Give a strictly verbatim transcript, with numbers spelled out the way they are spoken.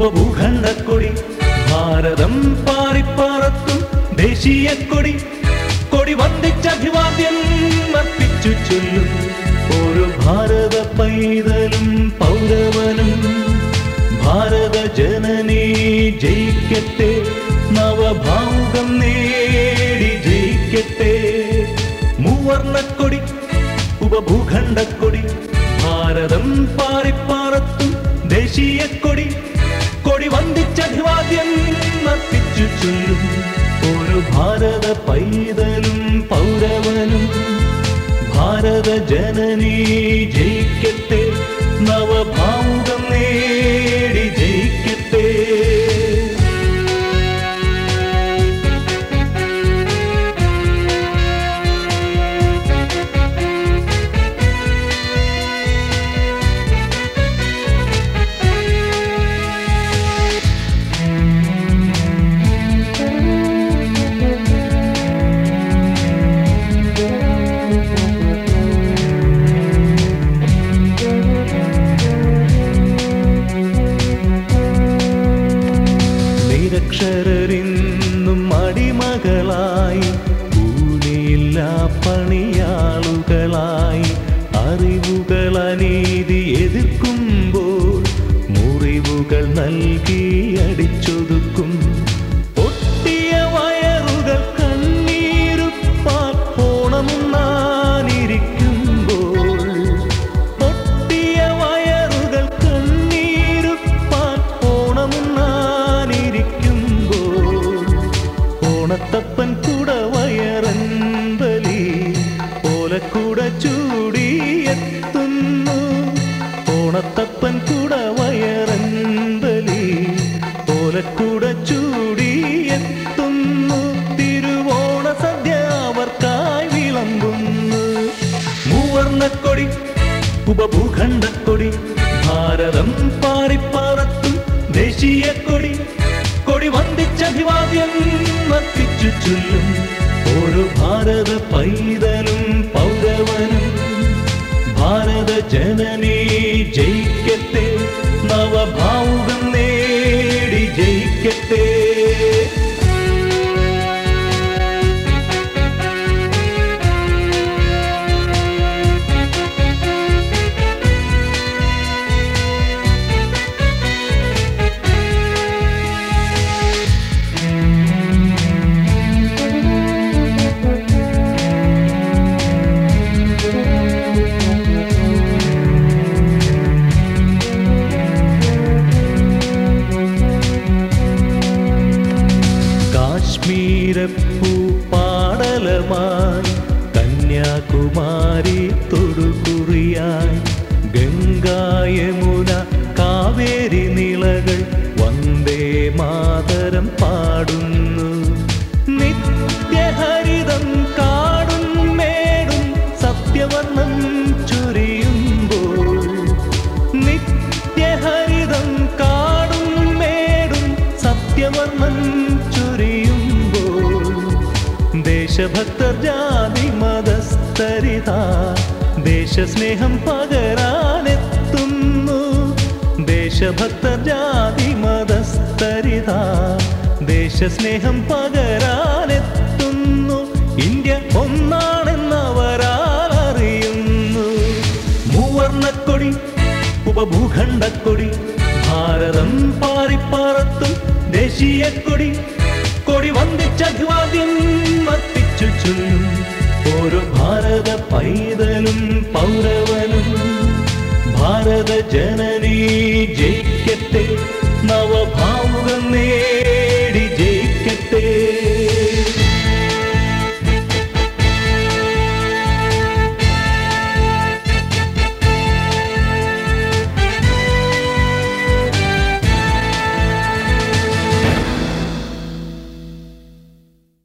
ഉപഭൂഖണ്ഡക്കൊടി ഭാരതം പാറിപ്പാറത്തും ദേശീയക്കൊടി കൊടി വന്ദിച്ചഭിവാദ്യം അർപ്പിച്ചു ചൊല്ലും ഒരു ഭാരത പൈതലും പൗരവനും ഭാരത ജനനീ ജയിക്കട്ടെ നവഭാവുകം നേടി ജയിക്കട്ടെ മൂവർണ്ണക്കൊടി ഉപഭൂഖണ്ഡക്കൊടി ഭാരതം പാറിപ്പാറത്തും ദേശീയക്കൊടി കൊടി വന്ദിച്ചഭിവാദ്യം അർപ്പിച്ചു ചൊല്ലും ഒരു ഭാരത പൈതലും പൗരവനും ഭാരത ജനനീ ജയിക്കട്ടെ നവഭാവുകം നേടി ജയിക്കട്ടെ നിരക്ഷരരിന്നും അടിമകളായി കൂലിയില്ലാ പണിയാളുകളായി അറിവുകൾ അനീതി എതിർക്കുമ്പോൾ മുറിവുകൾ നൽകി അടിച്ചൊതുക്കും പൊട്ടിയ വയറുകൾ കണ്ണീരുപ്പാൽ ഓണമുണ്ണാനിരിക്കുമ്പോൾ പൊട്ടിയ വയറുകൾ കണ്ണീരുപ്പാൽ ഓണമുണ്ണാൻ ഓണത്തപ്പൻ കൂട വയറൻപലി ഓലക്കൂട ചൂടിയെത്തുന്നു ഓണത്തപ്പൻ കൂട വയറൻപലി ഓലക്കൂട ചൂടിയെത്തുന്നു തിരുവോണ സദ്യ അവർക്കായി വിളമ്പുന്നു മൂവർണ്ണക്കൊടി ഉപഭൂഖണ്ഡക്കൊടി ഭാരതം പാറിപ്പാറത്തും ദേശീയക്കൊടി കൊടി വന്ദിച്ചഭിവാദ്യം അർപ്പിച്ചു ചൊല്ലും ഒരു ഭാരത പൈതലും പൗരവനും ഭാരത ജനനീ ജയിക്കട്ടെ നവഭാവുകം നേടി ജയിക്കട്ടെ കാശ്മീരപ്പൂ പാടലമായി കന്യാകുമാരി തൊടുകുറിയായി ഗംഗായമുന കാവേരി നിളകൾ വന്ദേ മാതരം പാടുന്നു നിത്യഹരിതം കാടും മേടും സത്യവർണ്ണം ചൊരിയുമ്പോൾ നിത്യഹരിതം കാടും മേടും സത്യവർണ്ണം ദേശഭക്തർ ജാതി മതസ്ഥരിതാ ദേശസ്നേഹം പകരാനെത്തുന്നു ദേശഭക്തർ ജാതി മതസ്ഥരിതാ ദേശസ്നേഹം പകരാനെത്തുന്നു ഇന്ത്യ ഒന്നാണെന്നവരാൽ അറിയുന്നു മൂവർണ്ണക്കൊടി ഉപഭൂഖണ്ഡക്കൊടി ഭാരതം പാറിപ്പാറത്തും ദേശീയക്കൊടി കൊടി വന്ദിച്ചഭിവാദ്യം അർപ്പിച്ചു ചൊല്ലും ഒരു ഭാരത പൈതലും പൗരവനും ഭാരത ജനനീ